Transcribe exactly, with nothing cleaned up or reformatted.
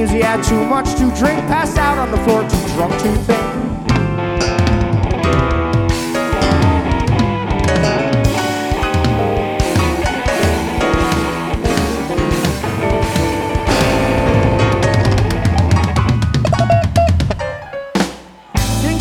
seems he had too much to drink, passed out on the floor, too drunk to think.